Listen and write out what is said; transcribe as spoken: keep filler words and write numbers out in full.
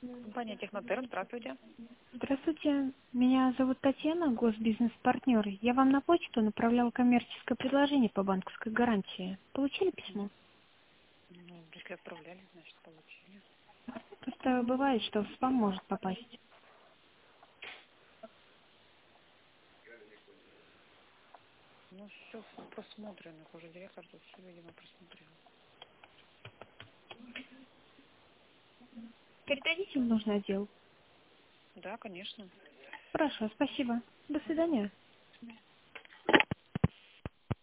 Компания Технотер, здравствуйте. Здравствуйте, меня зовут Татьяна, госбизнес-партнер. Я вам на почту направляла коммерческое предложение по банковской гарантии. Получили письмо? Ну, если отправляли, значит, получили. Просто бывает, что в спам может попасть. Ну, все просмотрено. Уже директор тут все, видимо, просмотрел. Передадите в нужный отдел. Да, конечно. Хорошо, спасибо. До свидания.